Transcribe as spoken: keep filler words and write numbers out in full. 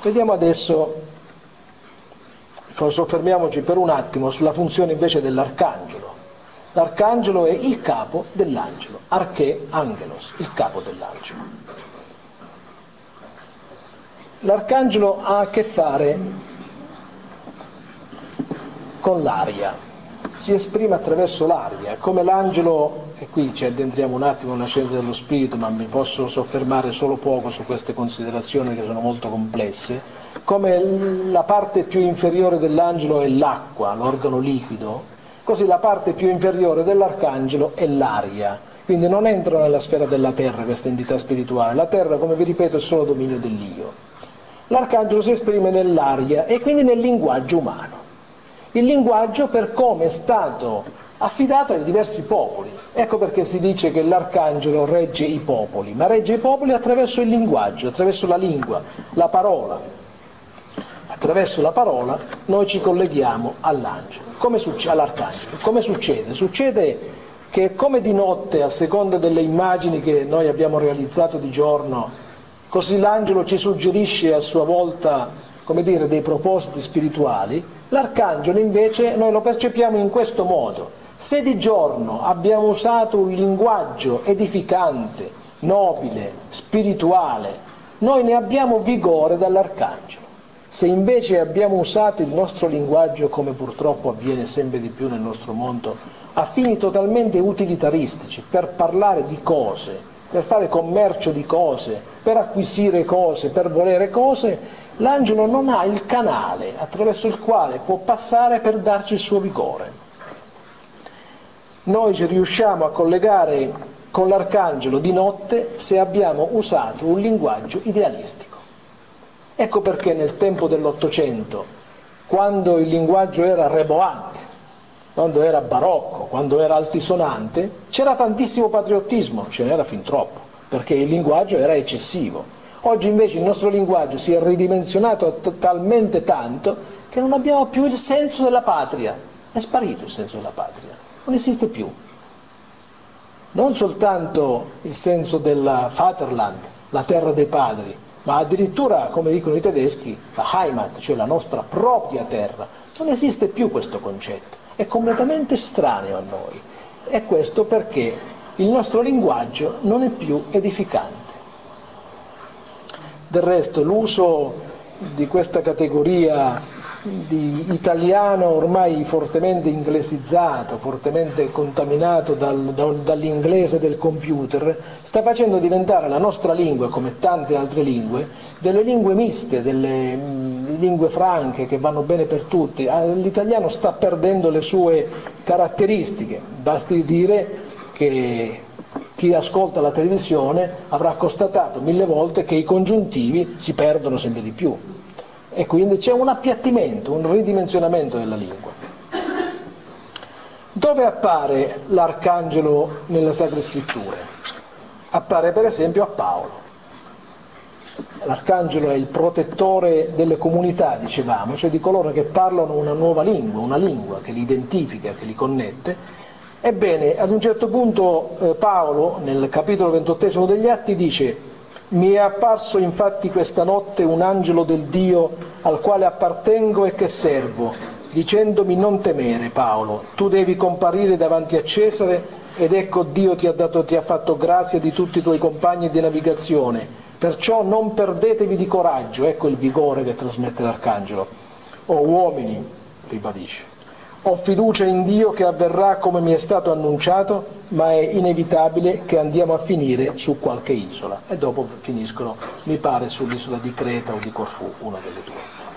Vediamo adesso, soffermiamoci per un attimo sulla funzione invece dell'arcangelo. L'arcangelo è il capo dell'angelo, arché angelos, il capo dell'angelo. L'arcangelo ha a che fare con l'aria, si esprime attraverso l'aria, come l'angelo, e qui ci addentriamo un attimo nella scienza dello spirito, ma mi posso soffermare solo poco su queste considerazioni che sono molto complesse, come la parte più inferiore dell'angelo è l'acqua, l'organo liquido, così la parte più inferiore dell'arcangelo è l'aria, quindi non entrano nella sfera della terra queste entità spirituali, la terra, come vi ripeto, è solo dominio dell'io. L'arcangelo si esprime nell'aria e quindi nel linguaggio umano. Il linguaggio per come è stato affidato ai diversi popoli. Ecco perché si dice che l'arcangelo regge i popoli, ma regge i popoli attraverso il linguaggio, attraverso la lingua, la parola. Attraverso la parola noi ci colleghiamo all'angelo, come succe- all'arcangelo. Come succede? Succede che come di notte, a seconda delle immagini che noi abbiamo realizzato di giorno, così l'angelo ci suggerisce a sua volta, come dire, dei propositi spirituali, l'arcangelo invece noi lo percepiamo in questo modo. Se di giorno abbiamo usato un linguaggio edificante, nobile, spirituale, noi ne abbiamo vigore dall'arcangelo. Se invece abbiamo usato il nostro linguaggio, come purtroppo avviene sempre di più nel nostro mondo, a fini totalmente utilitaristici, per parlare di cose, per fare commercio di cose, per acquisire cose, per volere cose, l'angelo non ha il canale attraverso il quale può passare per darci il suo vigore. Noi ci riusciamo a collegare con l'arcangelo di notte se abbiamo usato un linguaggio idealistico. Ecco perché nel tempo dell'Ottocento, quando il linguaggio era reboante, quando era barocco, quando era altisonante, c'era tantissimo patriottismo, ce n'era fin troppo, perché il linguaggio era eccessivo. Oggi invece il nostro linguaggio si è ridimensionato t- talmente tanto che non abbiamo più il senso della patria. È sparito il senso della patria, non esiste più. Non soltanto il senso del Vaterland, la terra dei padri, ma addirittura, come dicono i tedeschi, la Heimat, cioè la nostra propria terra. Non esiste più questo concetto, è completamente estraneo a noi. E questo perché il nostro linguaggio non è più edificante. Del resto l'uso di questa categoria di italiano ormai fortemente inglesizzato, fortemente contaminato dal, da, dall'inglese del computer, sta facendo diventare la nostra lingua, come tante altre lingue, delle lingue miste, delle mh, lingue franche che vanno bene per tutti. L'italiano sta perdendo le sue caratteristiche, basti dire che chi ascolta la televisione avrà constatato mille volte che i congiuntivi si perdono sempre di più e quindi c'è un appiattimento, un ridimensionamento della lingua. Dove appare l'arcangelo nelle Sacre Scritture? Appare per esempio a Paolo. L'arcangelo è il protettore delle comunità, dicevamo, cioè di coloro che parlano una nuova lingua, una lingua che li identifica, che li connette. Ebbene, ad un certo punto eh, Paolo, nel capitolo ventottesimo degli Atti, dice: «Mi è apparso infatti questa notte un angelo del Dio al quale appartengo e che servo, dicendomi: non temere, Paolo, tu devi comparire davanti a Cesare, ed ecco Dio ti ha, dato, ti ha fatto grazia di tutti i tuoi compagni di navigazione, perciò non perdetevi di coraggio». Ecco il vigore che trasmette l'arcangelo. «O uomini», ribadisce, «ho fiducia in Dio che avverrà come mi è stato annunciato, ma è inevitabile che andiamo a finire su qualche isola». E dopo finiscono, mi pare, sull'isola di Creta o di Corfù, una delle due.